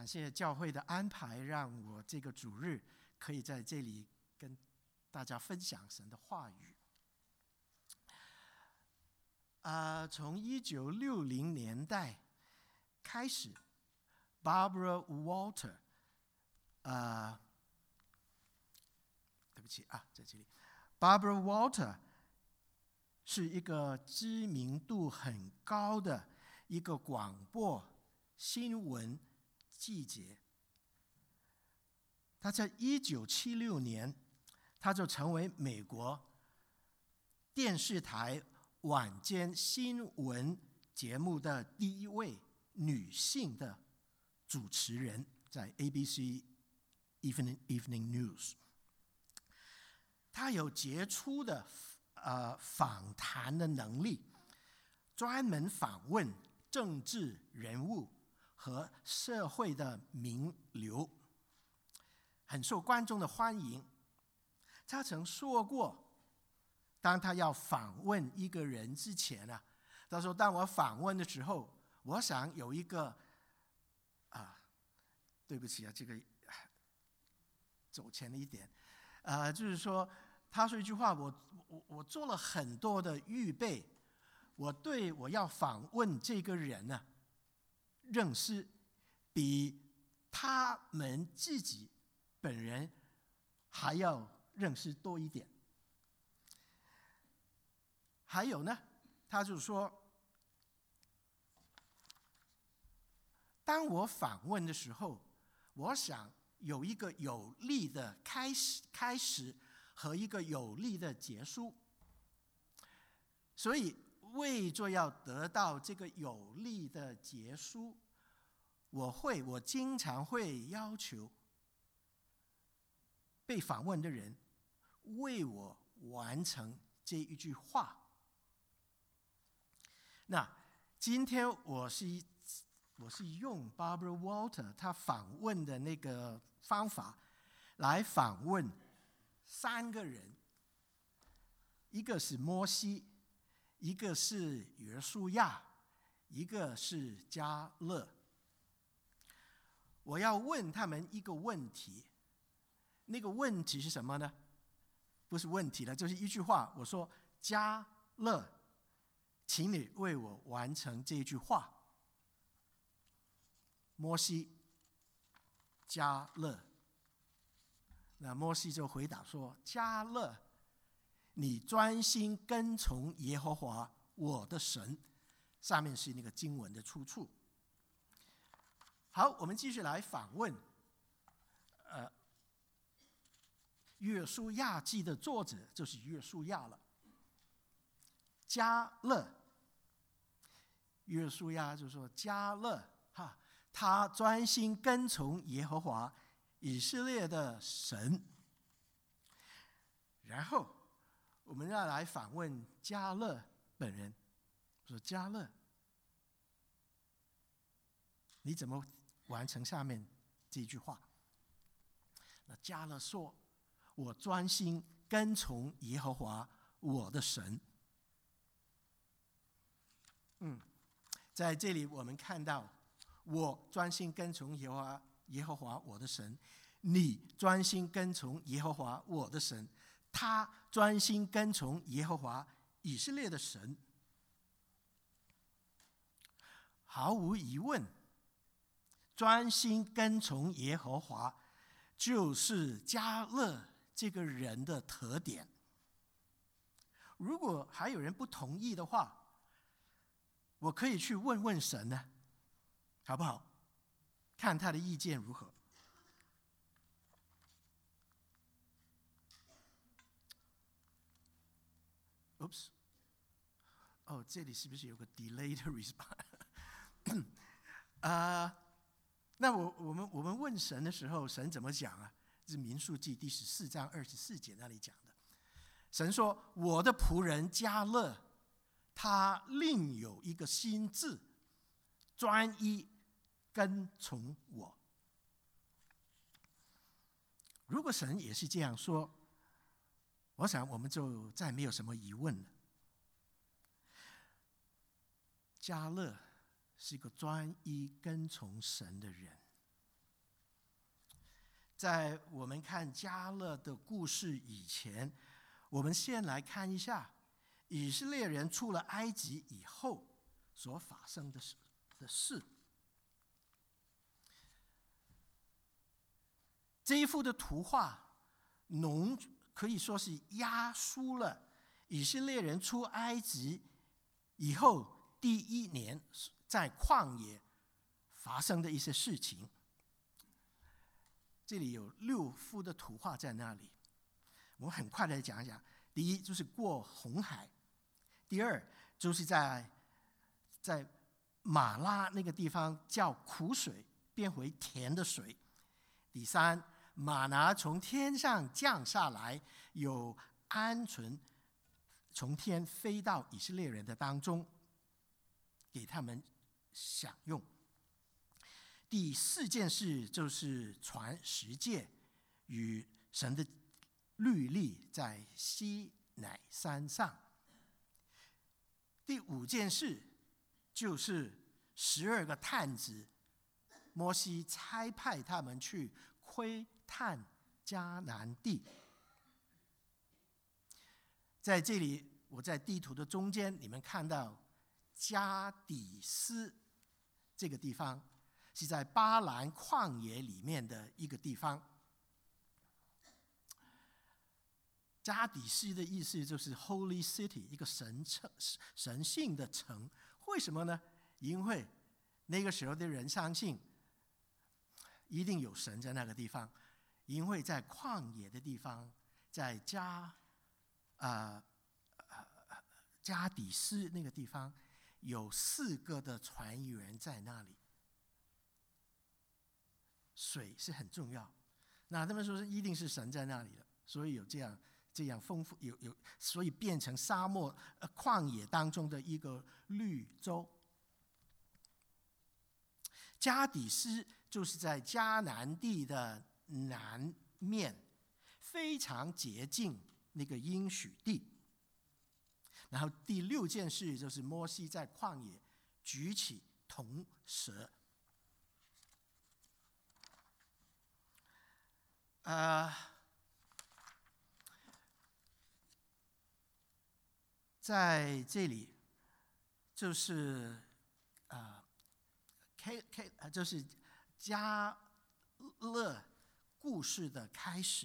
感谢教会的安排，让我这个主日可以在这里跟大家分享神的话语。从1960年代开始 ，Barbara Walter， 对不起啊，在这里 ，Barbara Walter 是一个知名度很高的一个广播新闻记者。他在1976年，他就成为美国电视台晚间新闻节目的第一位女性的主持人，在 ABC Evening News。她有杰出的访谈的能力，专门访问政治人物和社会的名流，很受观众的欢迎。他曾说过，当他要访问一个人之前啊，他说：“当我访问的时候，我想有一个对不起啊，这个走前了一点，就是说，他说一句话，我做了很多的预备，我对我要访问这个人呢，认识比他们自己本人还要认识多一点。还有呢，他就说，当我访问的时候，我想有一个有力的开始和一个有力的结束。所以为着要得到这个有力的结束，我经常会要求被访问的人为我完成这一句话。那今天我是用 Barbara Walter 他访问的那个方法来访问3个人，一个是摩西，一个是约书亚，一个是迦勒。我要问他们一个问题，那个问题是什么呢？不是问题了，就是一句话。我说：迦勒，请你为我完成这一句话。摩西，迦勒。那摩西就回答说：迦勒，你专心跟从耶和华我的神。上面是那个经文的出处。好，我们继续来访问约书亚记的作者，就是约书亚了。迦勒，约书亚就说：迦勒他专心跟从耶和华以色列的神。然后我们要来访问迦勒本人，说：迦勒，你怎么完成下面这句话？那迦勒说：我专心跟从耶和华我的神。在这里我们看到，我专心跟从耶和华我的神，你专心跟从耶和华我的神，他专心跟从耶和华以色列的神。毫无疑问，专心跟从耶和华就是迦勒这个人的特点。如果还有人不同意的话，我可以去问问神呢，好不好？看他的意见如何。Oops， 这里是不是有个 delayed response？ 那我们问神的时候，神怎么讲啊？是民数记第14章24节那里讲的。神说：我的仆人迦勒，他另有一个心志，专一跟从我。如果神也是这样说，我想我们就再没有什么疑问了。迦勒是一个专一跟从神的人。 在我们看迦勒的故事以前，我们先来看一下以色列人出了埃及以后所发生的事。这一幅的图画可以说是压缩了以色列人出埃及以后第一年在旷野发生的一些事情。这里有6幅的图画在那里，我很快的讲一讲。第一就是过红海，第二就是在马拉那个地方叫苦水变回甜的水，第三玛拿从天上降下来，有鹌鹑从天飞到以色列人的当中，给他们享用。第4件事就是传10诫与神的律例在西乃山上。第5件事就是12个探子，摩西差派他们去窥探迦南地。在这里，我在地图的中间，你们看到加底斯这个地方，是在巴兰旷野里面的一个地方。加底斯的意思就是 Holy City， 一个神性的城。为什么呢？因为那个时候的人相信一定有神在那个地方，因为在旷野的地方，在加底斯那个地方有4个的船员在那里。水是很重要，那他们说一定是神在那里了，所以有这样丰富，所以变成沙漠旷野当中的一个绿洲。加底斯就是在迦南地的南面，非常接近那个应许地。然后第6件事就是摩西在旷野举起铜蛇。在这里就是就是迦勒故事的开始。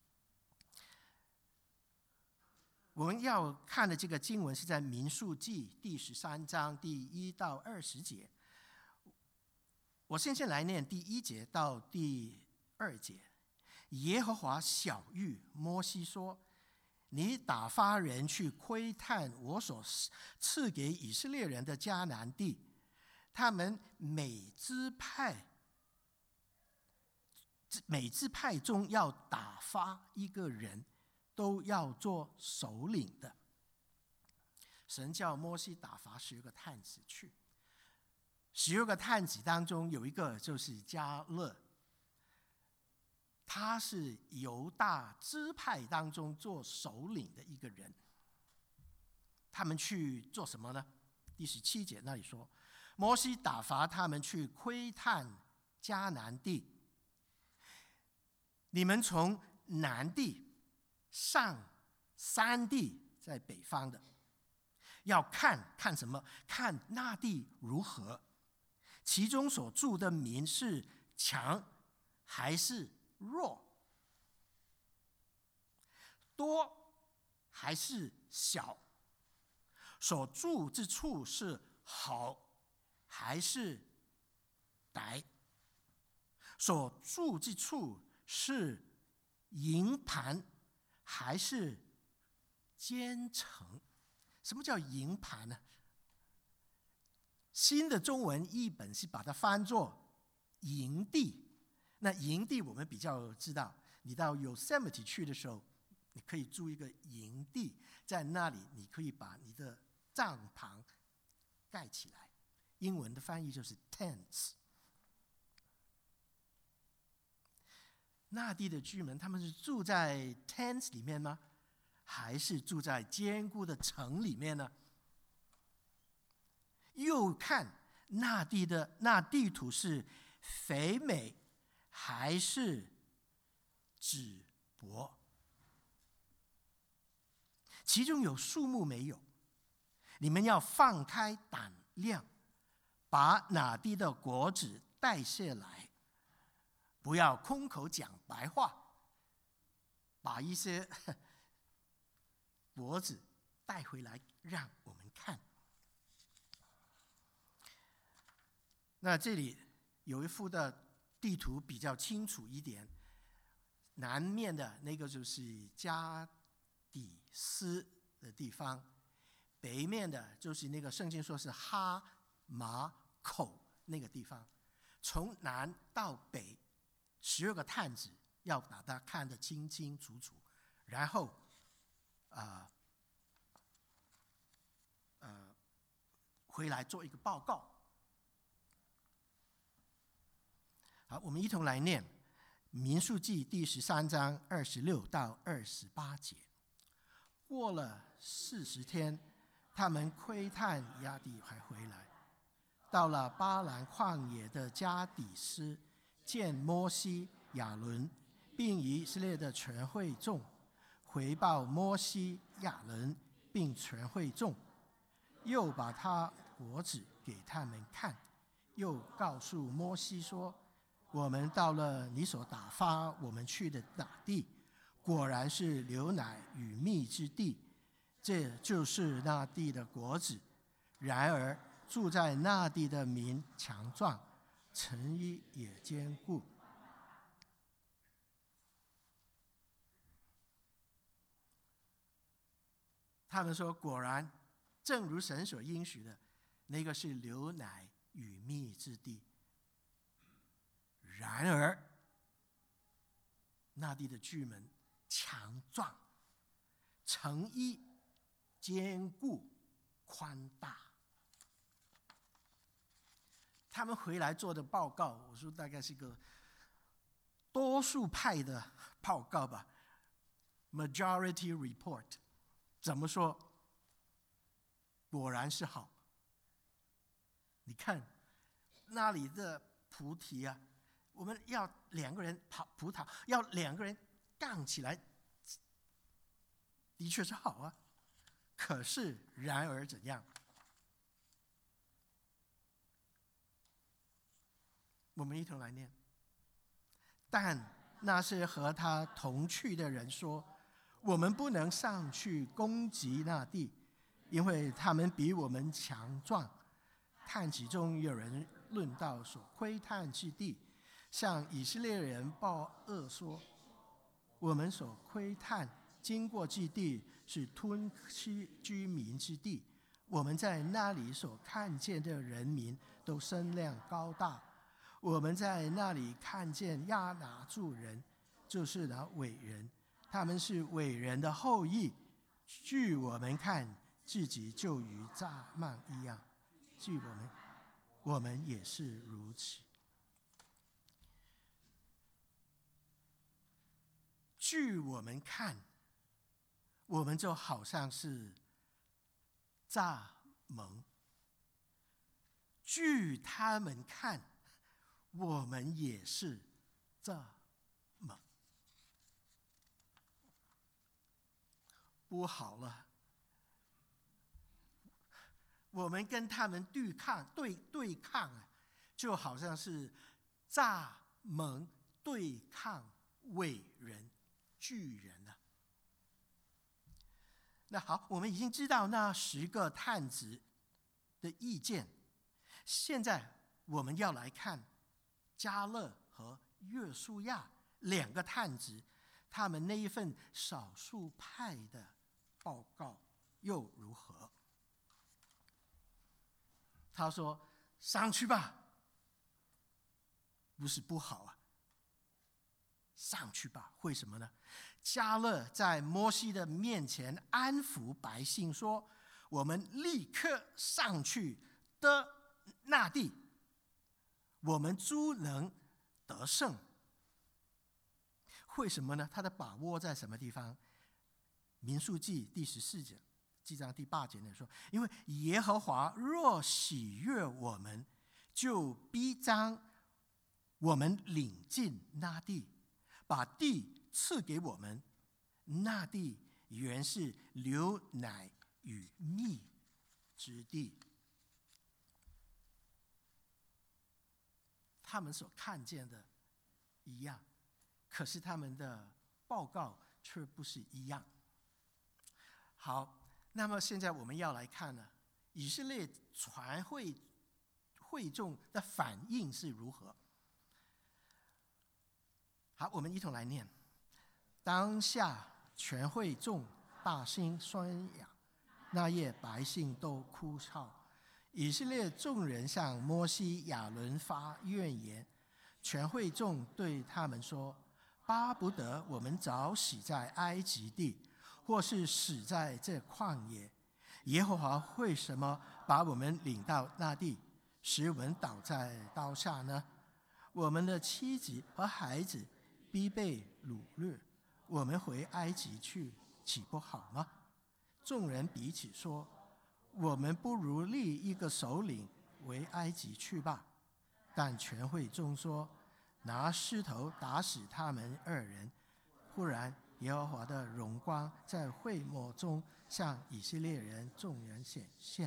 我们要看的这个经文是在民数记第13章第1到20节。我先来念第1节到第2节。耶和华晓谕摩西说：你打发人去窥探我所赐给以色列人的迦南地，他们每支派中要打发一个人，都要做首领的。神叫摩西打发12个探子去，12个探子当中有一个就是迦勒，他是犹大支派当中做首领的一个人。他们去做什么呢？第17节那里说，摩西打发他们去窥探迦南地。你们从南地上山地，在北方的，要看什么？看那地如何，其中所住的民是强还是弱，多还是小，所住之处是好还是歹，所住之处是营盘还是坚城。什么叫营盘呢？新的中文译本是把它翻作营地。那营地我们比较知道，你到 Yosemite 去的时候，你可以租一个营地，在那里你可以把你的帐篷盖起来。英文的翻译就是 tents。 那地的居民，他们是住在 tents 里面吗？还是住在坚固的城里面呢？又看那地图是肥美还是指伯，其中有数目没有。你们要放开胆量，把哪地的果子带下来，不要空口讲白话，把一些果子带回来让我们看。那这里有一幅的地图比较清楚一点，南面的那个就是加底斯的地方，北面的就是那个圣经说是哈马口那个地方。从南到北12个探子要把它看得清清楚楚，然后回来做一个报告。好，我们一同来念民数记第13章26到28节。过了40天，他们窥探亚地还回来，到了巴兰旷野的加底斯，见摩西、亚伦，并以色列的全会众，回报摩西、亚伦并全会众，又把他果子给他们看，又告诉摩西说：我们到了你所打发我们去的那地，果然是流奶与蜜之地，这就是那地的果子。然而住在那地的民强壮，城邑也坚固。他们说，果然正如神所应许的，那个是流奶与蜜之地。然而那地的居民强壮，城邑坚固宽大。他们回来做的报告，我说大概是个多数派的报告吧 ，majority report。怎么说？果然是好。你看那里的菩提啊，我们要2个人跑葡萄，要2个人杠起来，的确是好啊。可是然而怎样？我们一同来念。但那些和他同去的人说：我们不能上去攻击那地，因为他们比我们强壮。探子中有人论到所窥探之地，向以色列人报恶说：我们所窥探经过之地是吞吃居民之地，我们在那里所看见的人民都身量高大。我们在那里看见亚拿住人，就是那伟人，他们是伟人的后裔。据我们看，自己就与蚱蜢一样，据我们也是如此。据我们看，我们就好像是蚱蜢；据他们看，我们也是蚱蜢。不好了，我们跟他们对抗啊，就好像是蚱蜢对抗伟人巨人了。那好，我们已经知道那10个探子的意见，现在我们要来看迦勒和约书亚2个探子，他们那一份少数派的报告又如何？他说：上去吧，不是不好啊，上去吧。为什么呢？迦勒在摩西的面前安抚百姓说：我们立刻上去得那地，我们诸能得胜。为什么呢？他的把握在什么地方？民数记第14章第8节说：因为耶和华若喜悦我们，就必将我们领进那地，把地赐给我们，那地原是流奶与蜜之地。他们所看见的一样，可是他们的报告却不是一样。好，那么现在我们要来看呢，以色列全会众的反应是如何？好，我们一同来念：当下全会众大声宣扬，那夜百姓都哭号。以色列众人向摩西、亚伦发怨言，全会众对他们说：巴不得我们早死在埃及地，或是死在这旷野。耶和华为什么把我们领到那地，使我们倒在刀下呢？我们的妻子和孩子必被掳掠，我们回埃及去，岂不好吗？众人彼此说：我们不如立一个首领为埃及去吧。但全会众说：拿石头打死他们二人。忽然耶和华的荣光在会幕中向以色列人众人显现。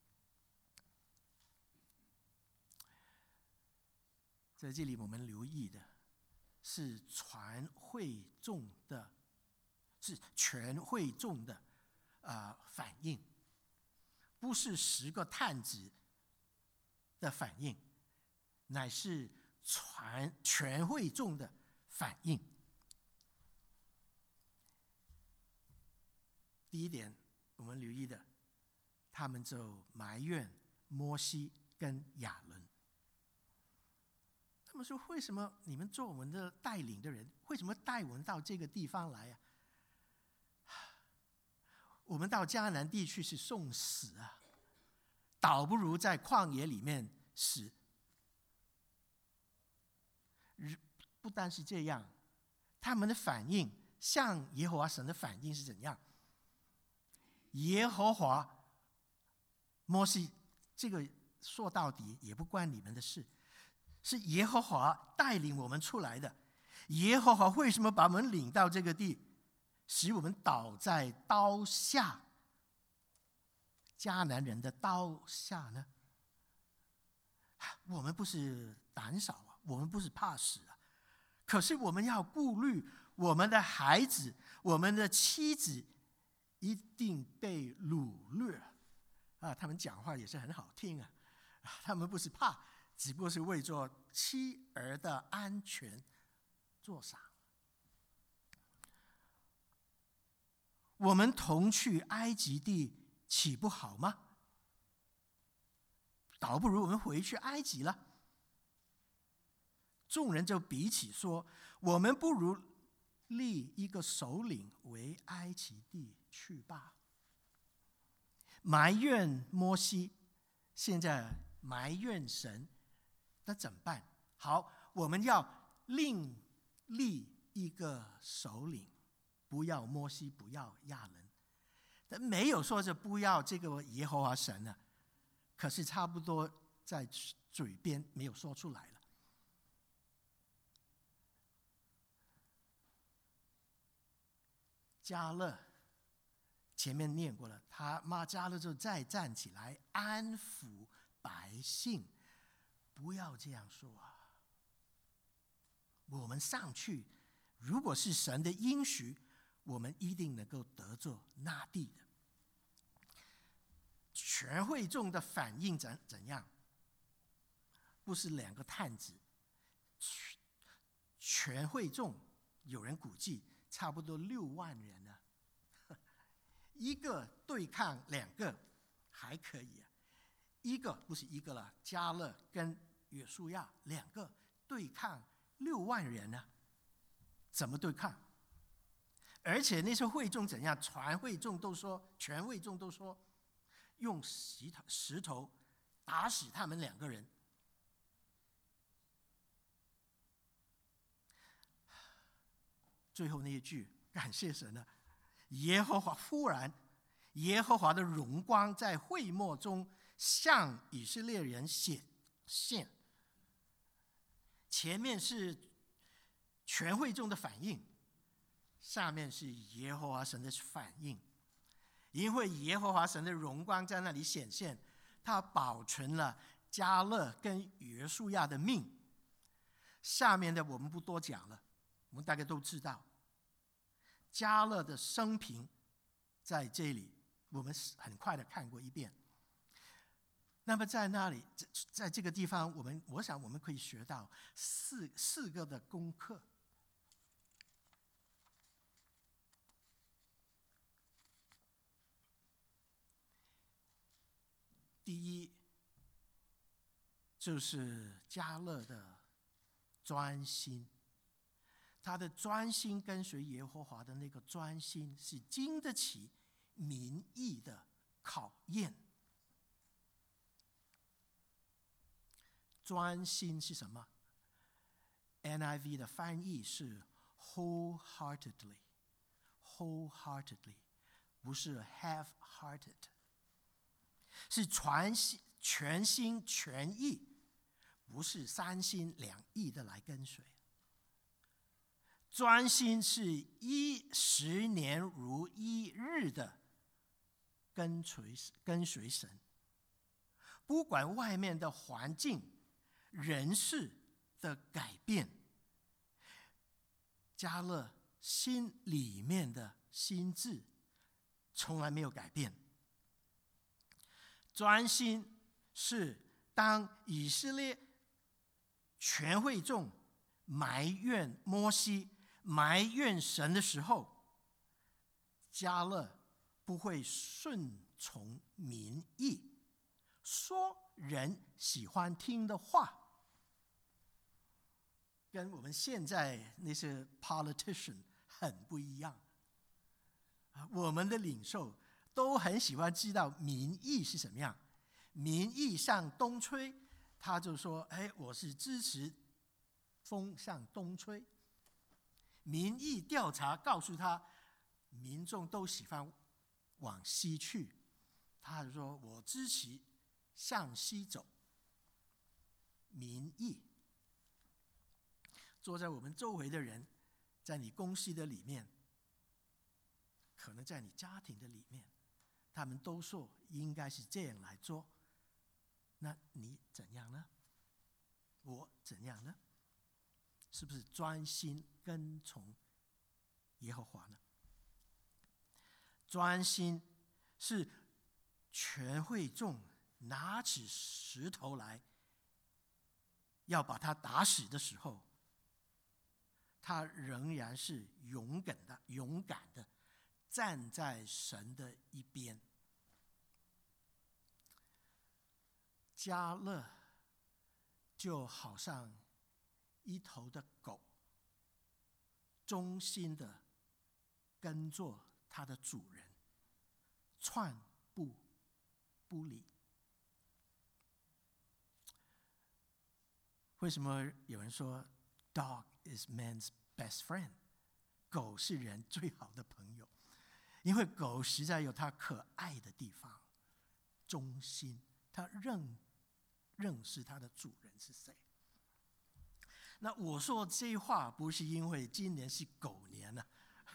在这里我们留意的是全会众的反应，不是10个探子的反应，乃是全会众的反应。第一点，我们留意的，他们就埋怨摩西跟亚伦。他们说：为什么你们做我们的带领的人，为什么带我们到这个地方来啊？我们到迦南地区是送死啊，倒不如在旷野里面死。不单是这样，他们的反应像耶和华神的反应是怎样？耶和华摩西，这个说到底也不关你们的事，是耶和华带领我们出来的。耶和华为什么把我们领到这个地，使我们倒在刀下，迦南人的刀下呢？我们不是胆小啊，我们不是怕死啊，可是我们要顾虑我们的孩子，我们的妻子一定被掳掠啊！他们讲话也是很好听啊，他们不是怕，只不过是为做妻儿的安全做啥。我们同去埃及地，岂不好吗？倒不如我们回去埃及了。众人就彼此说：我们不如立一个首领为埃及地去吧。埋怨摩西，现在埋怨神，那怎么办？好，我们要另立一个首领，不要摩西，不要亚伦。但没有说是不要这个耶和华神啊，可是差不多在嘴边没有说出来了。迦勒前面念过了，他骂迦勒就再站起来安抚百姓，不要这样说啊！我们上去，如果是神的应许，我们一定能够得着那地的。全会众的反应怎样？不是2个探子，全会众有人估计差不多6万人呢，一个对抗2个还可以啊，一个不是一个了，迦勒跟约书亚2个对抗6万人呢，怎么对抗？而且那些会众怎样？全会众都说用石头打死他们2个人。最后那一句，感谢神啊！忽然耶和华的荣光在会幕中向以色列人显现。前面是全会众的反应， 下面是耶和华神的反应，因为耶和华神的荣光在那里显现，他保存了迦勒跟约书亚的命。下面的我们不多讲了，我们大概都知道迦勒的生平在这里我们很快的看过一遍。那么在那里，在这个地方，我想我们可以学到四个的功课。第一，就是迦勒的专心，他的专心跟随耶和华的那个专心，是经得起民意的考验。专心是什么？ NIV 的翻译是 wholeheartedly， 不是 half-hearted， 是全心全意，不是三心两意的来跟随。专心是10年如一日的跟随神，不管外面的环境、人事的改变，迦勒心里面的心志从来没有改变。专心是当以色列全会众埋怨摩西、埋怨神的时候，迦勒不会顺从民意，说人喜欢听的话。跟我们现在那些 politician 很不一样。我们的领袖都很喜欢知道民意是什么样，民意向东吹，他就说：“我是支持风向东吹。”民意调查告诉他，民众都喜欢往西去，他就说：“我支持向西走。”民意。坐在我们周围的人，在你公司的里面，可能在你家庭的里面，他们都说应该是这样来做。那你怎样呢？我怎样呢？是不是专心跟从耶和华呢？专心是全会众拿起石头来要把他打死的时候，他仍然是勇敢的站在神的一边。迦勒就好像一头的狗，忠心的跟着他的主人，寸步不离。为什么有人说 Dog is man's best friend？ 狗是人最好的朋友，因为狗实在有它可爱的地方，忠心，它认识它的主人是谁。那我说这话不是因为今年是狗年了，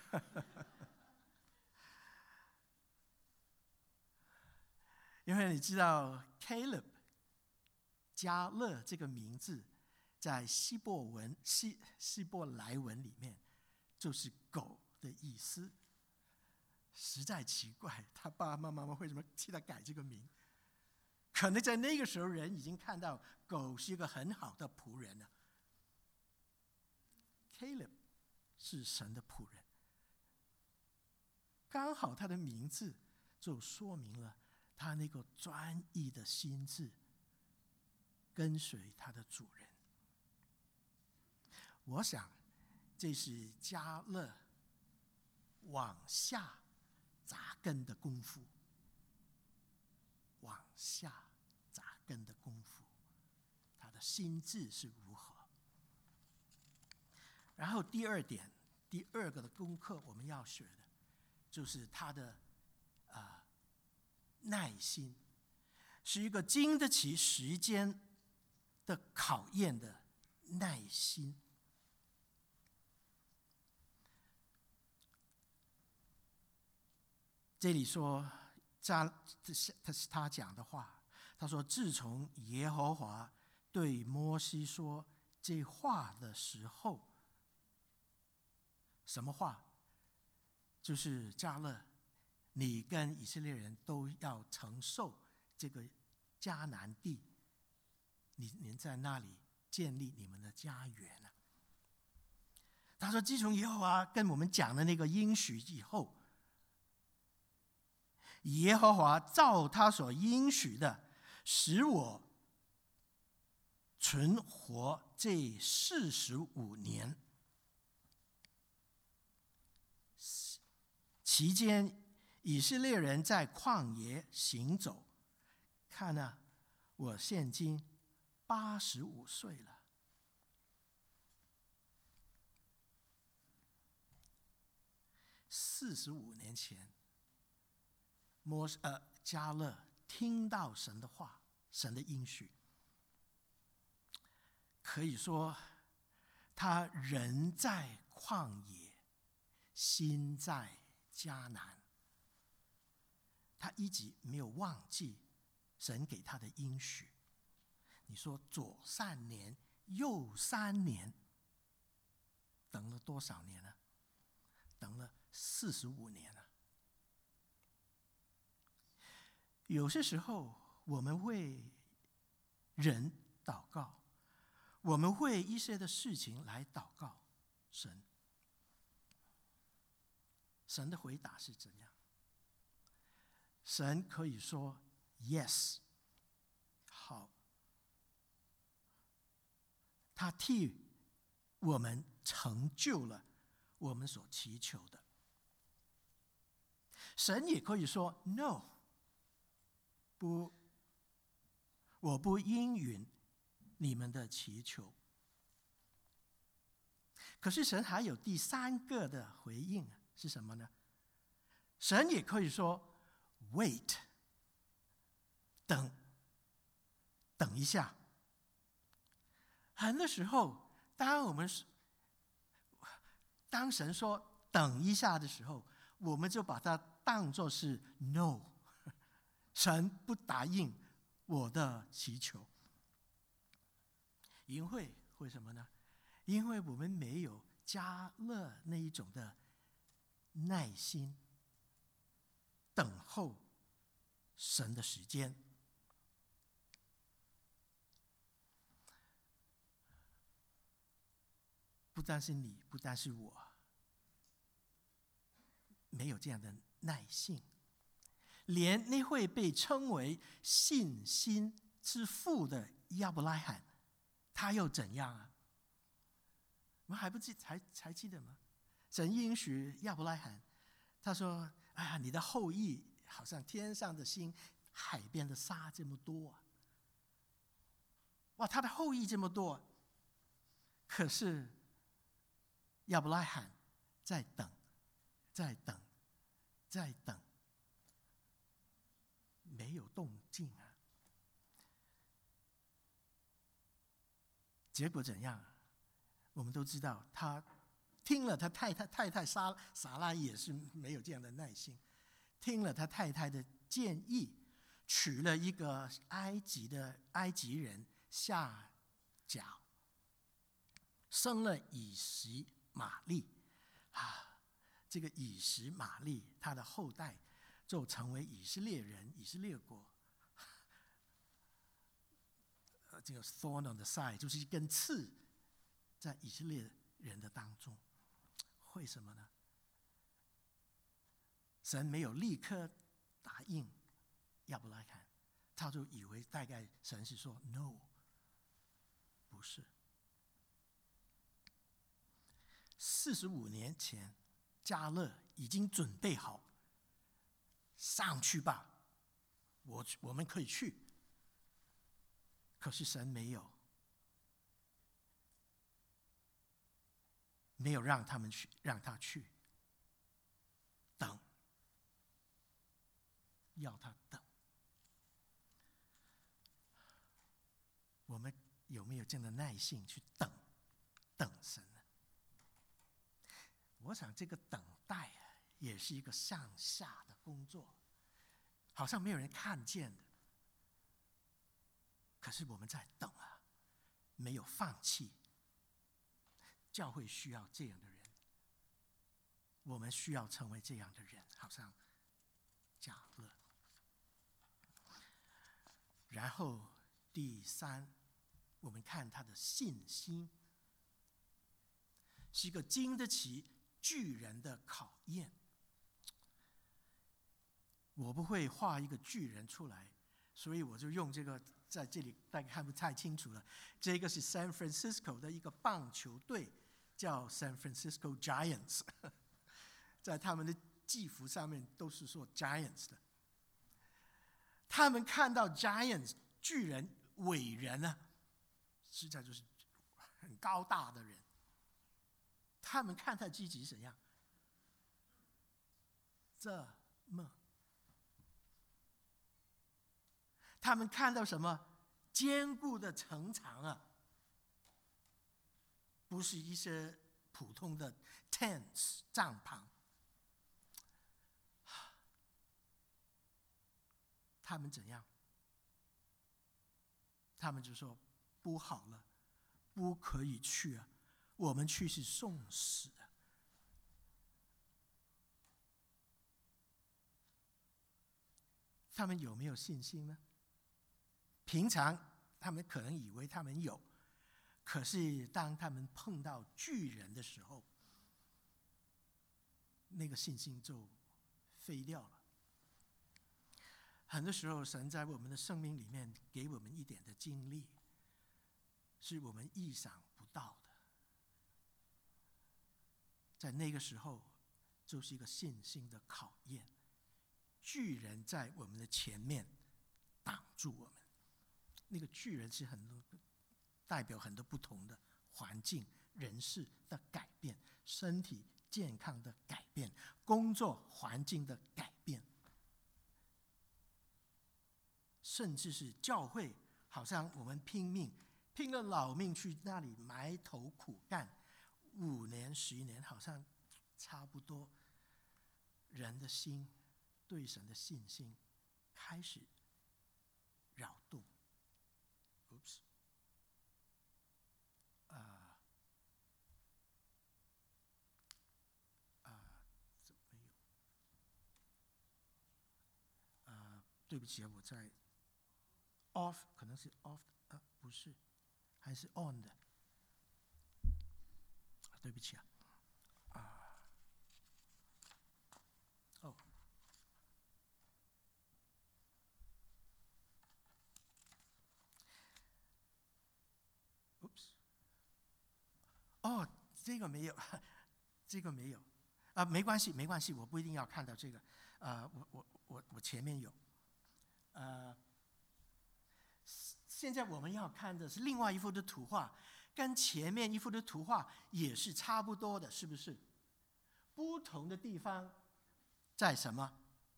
因为你知道 Caleb 迦勒这个名字在希伯来文里面就是狗的意思。实在奇怪，他爸爸妈妈为什么替他改这个名？可能在那个时候人已经看到狗是一个很好的仆人了。Caleb 是神的仆人，刚好他的名字就说明了他那个专一的心志，跟随他的主人。我想这是迦勒往下扎根的功夫，往下扎根的功夫，他的心志是如何。然后第二个的功课我们要学的，就是他的耐心，是一个经得起时间的考验的耐心。 这里说他讲的话，他说自从耶和华对摩西说这话的时候，什么话？就是迦勒，你跟以色列人都要承受这个迦南地，你在那里建立你们的家园啊。他说自从耶和华跟我们讲的那个应许以后，耶和华照他所应许的，使我存活这45年，期间以色列人在旷野行走。看啊，我现今85岁了。45年前，迦勒听到神的话，神的应许，可以说他人在旷野，心在迦南。他一直没有忘记神给他的应许。你说左3年右3年，等了多少年呢？等了45年了。有些时候我们为人祷告，我们为一些的事情来祷告神，神的回答是怎样？神可以说 yes， 好，他替我们成就了我们所祈求的。神也可以说 no， 不，我不应允你们的祈求。可是神还有第3个的回应是什么呢？神也可以说 wait， 等一下。很多时候当神说等一下的时候，我们就把它当作是 no， 神不答应我的祈求。因为什么呢？因为我们没有迦勒那一种的耐心，等候神的时间。不单是你，不单是我，没有这样的耐性。连那会被称为信心之父的亚伯拉罕，他又怎样啊？我们还记得吗？神应许亚伯拉罕，他说：“哎呀，你的后裔好像天上的星，海边的沙这么多啊！”哇，他的后裔这么多，可是亚伯拉罕在等，没有动静啊。结果怎样？我们都知道，他听了他太太撒拉也是没有这样的耐心，听了他太太的建议，娶了一个埃及人夏甲，生了以实玛利啊。这个以实玛利，他的后代就成为以色列人、以色列国。这个 thorn on the side 就是一根刺，在以色列人的当中。为什么呢？神没有立刻答应亚伯拉罕，他就以为大概神是说 no， 不是。45年前，迦勒已经准备好，上去吧，我们可以去。可是神没有让他去，等，要他等。我们有没有这样的耐性去等神呢？我想这个等待也是一个向下的工作，好像没有人看见的。可是我们在等啊，没有放弃。教会需要这样的人，我们需要成为这样的人，好像加勒。然后第三，我们看他的信心，是一个经得起巨人的考验。我不会画一个巨人出来，所以我就用这个，在这里大家看不太清楚了。这个是 San Francisco 的一个棒球队，叫 San Francisco Giants， 在他们的祭服上面都是说 Giants 的。他们看到 Giants 巨人伟人啊，实在就是很高大的人，他们看待自己怎样？这么。他们看到什么？坚固的城墙啊，不是一些普通的 tents 帐篷。他们怎样？他们就说不好了，不可以去啊，我们去是送死的。他们有没有信心呢？平常他们可能以为他们有，可是当他们碰到巨人的时候，那个信心就飞掉了。很多时候，神在我们的生命里面给我们一点的经历，是我们意想不到的。在那个时候，就是一个信心的考验。巨人在我们的前面挡住我们。那个巨人是代表很多不同的环境、人事的改变，身体健康的改变，工作环境的改变，甚至是教会，好像我们拼了老命去那里埋头苦干，5年、10年，好像差不多，人的心对神的信心开始扰动。Oops， 怎么没有？对不起啊，我在 off， 可能是 off， 不是，还是 on 的。对不起啊，哦。Oops， 哦，这个没有，这个没有，没关系，没关系，我不一定要看到这个，我前面有，现在我们要看的是另外一幅的图画，跟前面一幅的图画也是差不多的，是不是？不同的地方在什么？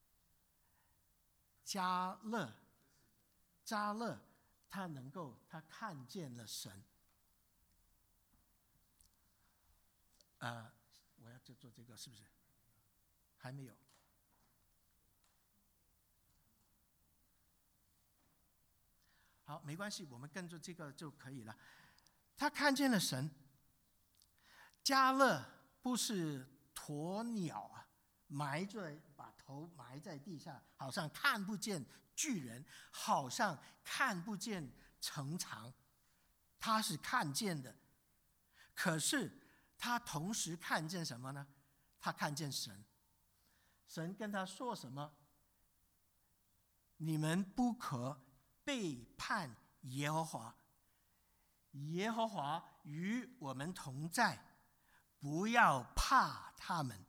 加勒，他看见了神。我要做这个是不是？还没有。好，没关系，我们跟着这个就可以了。他看见了神。加勒不是鸵鸟啊，把头埋在地下，好像看不见巨人，好像看不见城墙。他是看见的，可是他同时看见什么呢？他看见神。神跟他说什么？你们不可背叛耶和华，耶和华与我们同在，不要怕他们。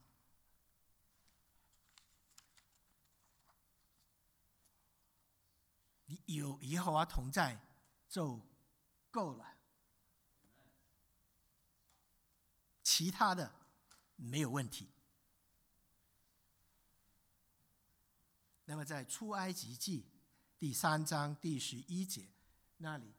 有耶和华同在就够了，其他的没有问题。那么在出埃及记第3章第11节那里，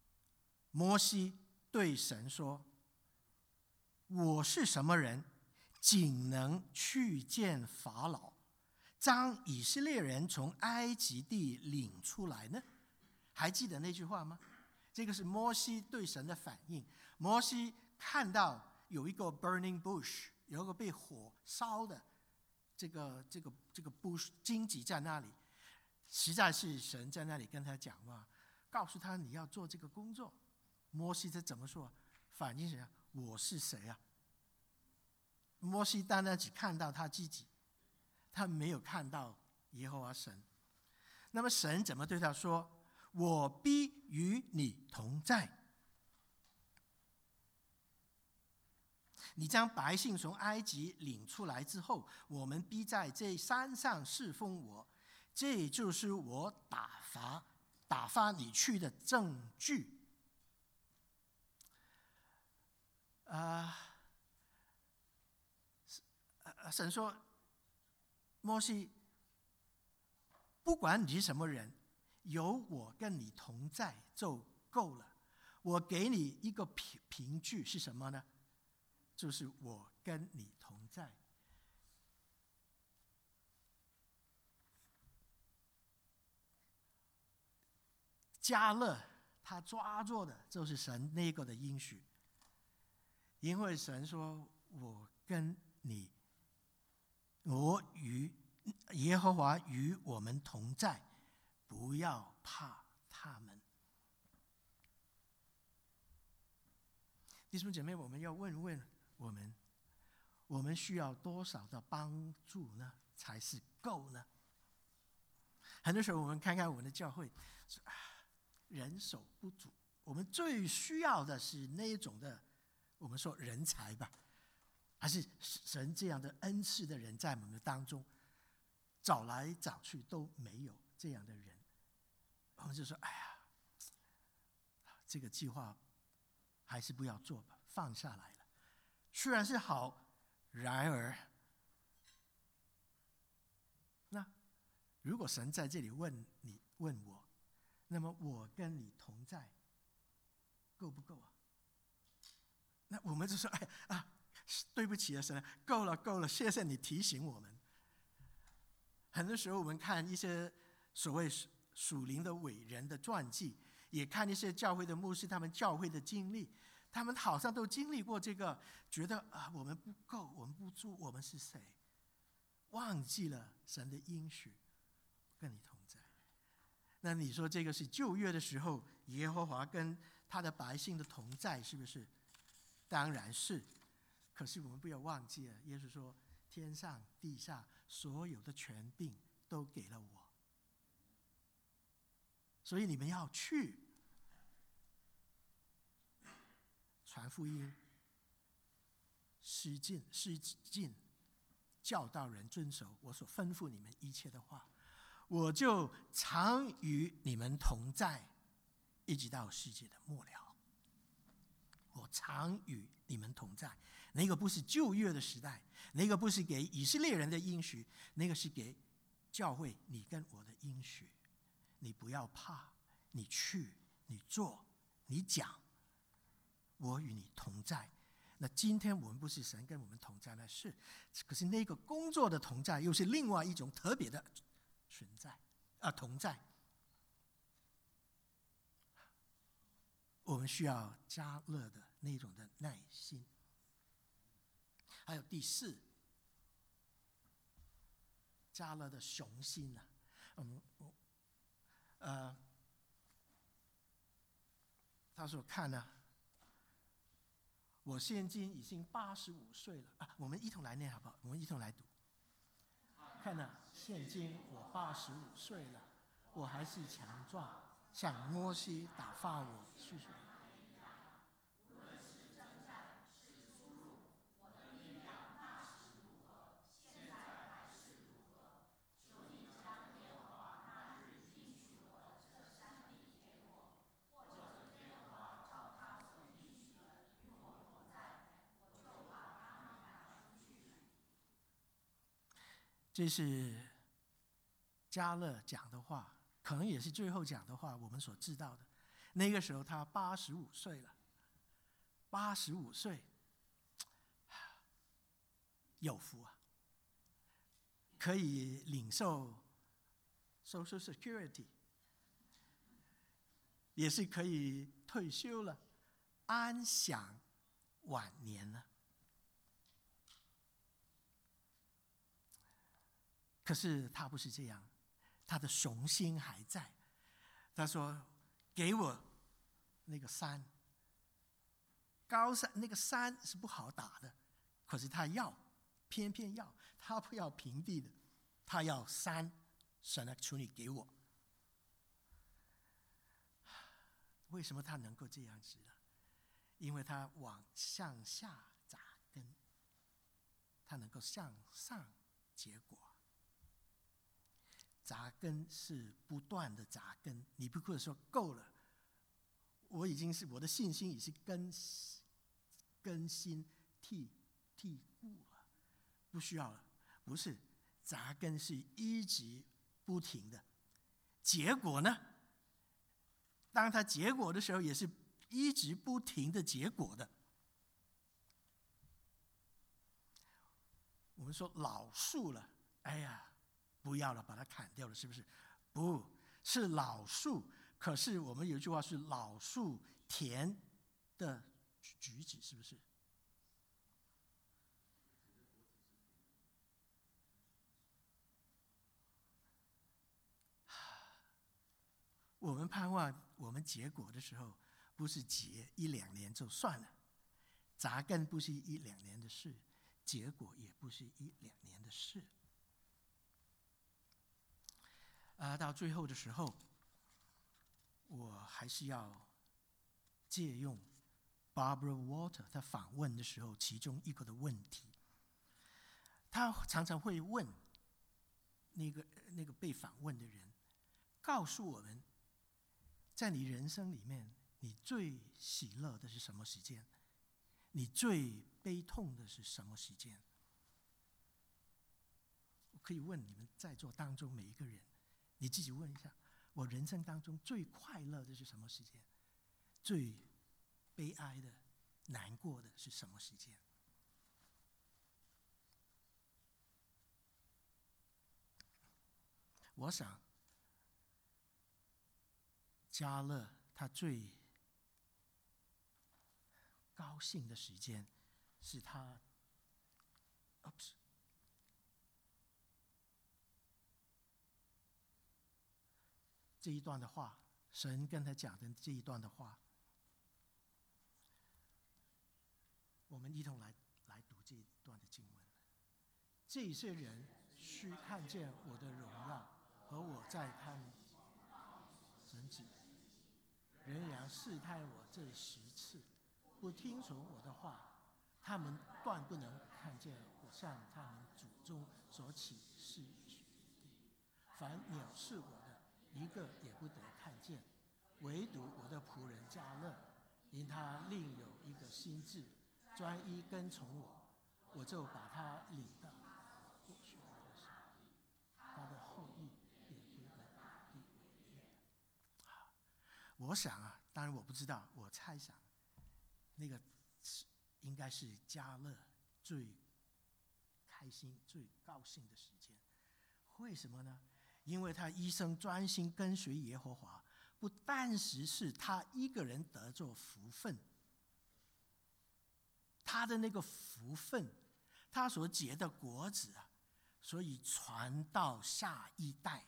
摩西对神说：我是什么人， 仅能去见法老，将以色列人从埃及地领出来呢？还记得那句话吗？这个是摩西对神的反应。摩西看到有一个 burning bush， 有一个被火烧的这个 bush 荆棘在那里，实在是神在那里跟他讲话，告诉他你要做这个工作。摩西这怎么说？反应是我是谁啊？摩西单单只看到他自己，他没有看到耶和华神。那么神怎么对他说？我必与你同在。你将百姓从埃及领出来之后，我们必在这山上侍奉我，这就是我打发你去的证据。神说，摩西，不管你是什么人，有我跟你同在就够了。我给你一个凭据是什么呢？就是我跟你同在。迦勒他抓住的就是神那个的应许，因为神说我跟你，耶和华与我们同在，不要怕他们。弟兄姐妹，我们要问问我们需要多少的帮助呢，才是够呢？很多时候我们看看我们的教会，人手不足，我们最需要的是那种的，我们说人才吧，还是神这样的恩赐的人在我们当中，找来找去都没有这样的人，我们就说哎呀，这个计划还是不要做吧，放下来了。虽然是好，然而，那如果神在这里问你问我，那么我跟你同在，够不够啊？那我们就说对不起啊，神，够了，谢谢你提醒我们。很多时候我们看一些所谓属灵的伟人的传记，也看一些教会的牧师他们教会的经历，他们好像都经历过这个，觉得我们不够，我们不足，我们是谁？忘记了神的应许，跟你同在。那你说这个是旧约的时候耶和华跟他的百姓的同在，是不是？当然是。可是我们不要忘记了，耶稣说天上地下所有的权柄都给了我，所以你们要去传福音，施尽教导人遵守我所吩咐你们一切的话，我就常与你们同在，一直到世界的末了。我常与你们同在。那个不是旧约的时代，那个不是给以色列人的应许，那个是给教会你跟我的应许。你不要怕，你去，你做，你讲，我与你同在。那今天我们不是神跟我们同在的是，可是那个工作的同在又是另外一种特别的存在同在。我们需要迦勒的那种的耐心。还有第四，迦勒的雄心他说看呢，我现今已经85岁了我们一同来念好不好？我们一同来读。看呢，现今我85岁了，我还是强壮，像摩西打发我去。这是迦勒讲的话，可能也是最后讲的话，我们所知道的。那个时候他85岁了，85岁， 有福啊，可以领受 Social Security， 也是可以退休了，安享晚年了。可是他不是这样，他的雄心还在。他说：“给我那个山，高山，那个山是不好打的，可是他要，偏偏要，他不要平地的，他要山，神啊，求你给我。”为什么他能够这样子呢？因为他向下扎根，他能够向上结果。扎根是不断的扎根，你不可以说够了，我的信心已是根新蒂固了，不需要了。不是，扎根是一直不停的。结果呢？当它结果的时候，也是一直不停的结果的。我们说老树了，哎呀，不要了，把它砍掉了，是不是？不是老树，可是我们有一句话是老树甜的橘子，是不是？我们盼望我们结果的时候，不是结1-2年就算了，扎根不是1-2年的事，结果也不是1-2年的事。到最后的时候，我还是要借用 Barbara Walters 他访问的时候其中一个的问题。他常常会问那个被访问的人，告诉我们，在你人生里面，你最喜乐的是什么时间？你最悲痛的是什么时间？我可以问你们在座当中每一个人，你自己问一下，我人生当中最快乐的是什么时间？最悲哀的、难过的是什么时间？我想，嘉乐他最高兴的时间是他这一段的话，神跟他讲的这一段的话，我们一同来读这一段的经文。这些人须看见我的荣耀和我在他们神子，仍然试探我这10次，不听从我的话，他们断不能看见我向他们祖宗所起誓的。凡藐视我的，一个也不得看见，唯独我的仆人迦勒，因他另有一个心志，专一跟从我，我就把他领到过去的时候，他的后裔也归了地为业。我想啊，当然我不知道，我猜想，那个应该是迦勒最开心、最高兴的时间。为什么呢？因为他一生专心跟随耶和华，不但是他一个人得着福分，他的那个福分，他所结的果子啊，所以传到下一代。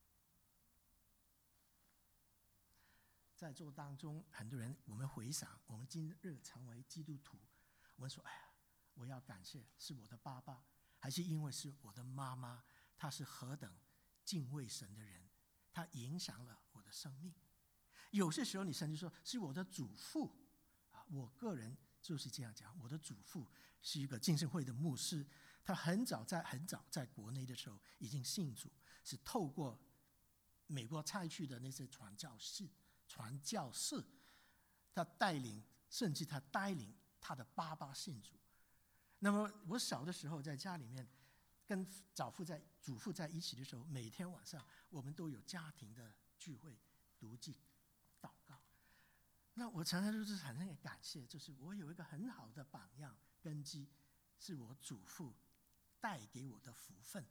在座当中很多人，我们回想我们今日成为基督徒，我们说，哎呀，我要感谢是我的爸爸，还是因为是我的妈妈，她是何等敬畏神的人，她影响了我的生命。有些时候你甚至说是我的祖父啊，我个人就是这样讲，我的祖父是一个浸信会的牧师，他很早在国内的时候已经信主，是透过美国差去的那些传教士，他带领他的爸爸信主。那么我小的时候在家里面跟祖父在一起的时候，每天晚上我们都有家庭的聚会、读经、祷告。那我常常就是很感谢，就是我有一个很好的榜样根基，是我祖父带给我的福分。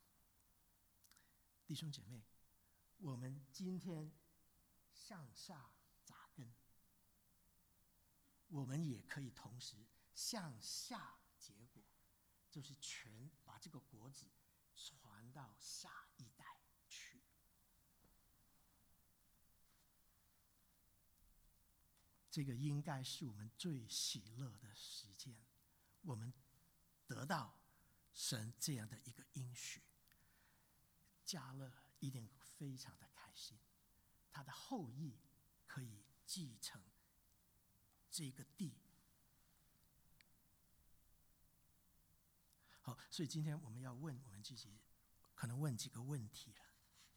弟兄姐妹，我们今天向下扎根，我们也可以同时向下结果，就是把这个果子传到下一代去。这个应该是我们最喜乐的时间，我们得到神这样的一个应许，迦勒一定非常的开心，他的后裔可以继承这个地。好，所以今天我们要问我们自己，可能问几个问题了。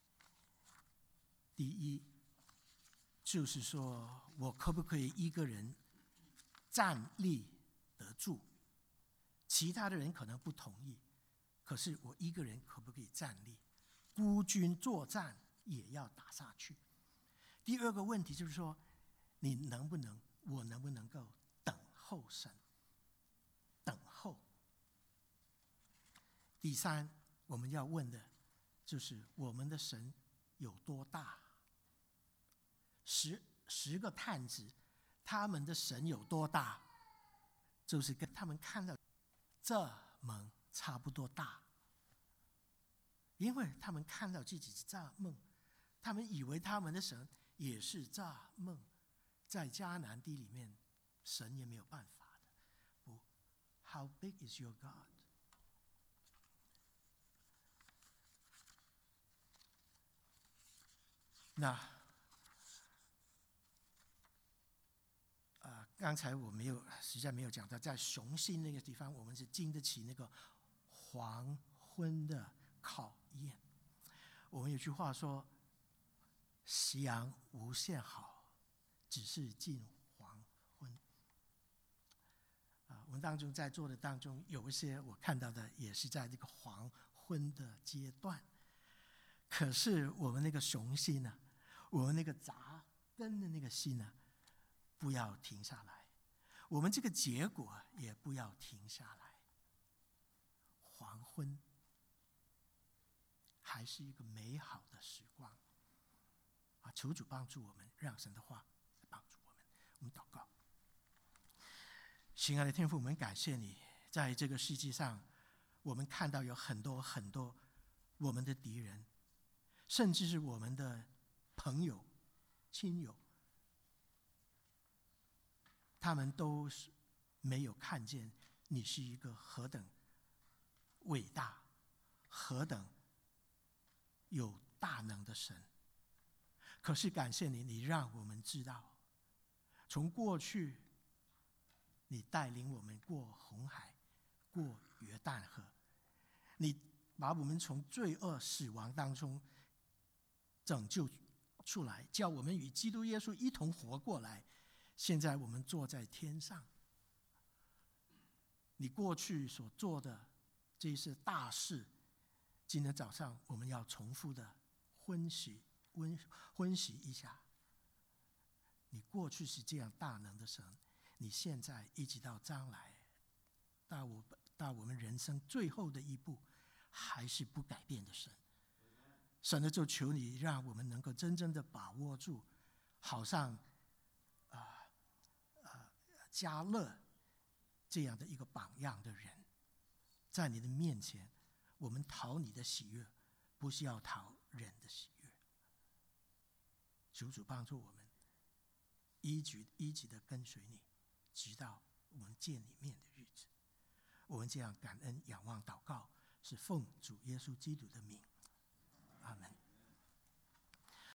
第一，就是说我可不可以一个人站立得住？其他的人可能不同意，可是我一个人可不可以站立？孤军作战也要打下去。第二个问题就是说，我能不能够等候神？等候。第三，我们要问的就是我们的神有多大？10个探子，他们的神有多大？就是跟他们看到这么差不多大，因为他们看到自己是这梦，他们以为他们的神也是这梦，在迦南地里面，神也没有办法的。不 ，How big is your God？ 那刚才我实在没有讲到，在雄心那个地方，我们是经得起那个黄昏的考验。我们有句话说：“夕阳无限好，只是近黄昏。”我们当中在座的当中，有一些我看到的也是在这个黄昏的阶段。可是我们那个雄心呢，我们那个扎根的那个心呢，不要停下来，我们这个结果也不要停下来。黄昏还是一个美好的时光求主帮助我们，让神的话帮助我们。我们祷告。亲爱的天父，我们感谢你，在这个世界上，我们看到有很多很多我们的敌人，甚至是我们的朋友、亲友，他们都是没有看见你是一个何等伟大、何等有大能的神。可是感谢你，你让我们知道，从过去你带领我们过红海，过约旦河，你把我们从罪恶死亡当中拯救出来，叫我们与基督耶稣一同活过来。现在我们坐在天上，你过去所做的这些大事，今天早上我们要重复的温习一下。你过去是这样大能的神，你现在一直到将来，到我们人生最后的一步，还是不改变的神。神呢，就求你让我们能够真正的把握住，好像迦勒这样的一个榜样的人，在你的面前，我们讨你的喜悦，不是要讨人的喜悦。求主帮助我们一举的跟随你，直到我们见你面的日子。我们这样感恩、仰望、祷告，是奉主耶稣基督的名。阿门。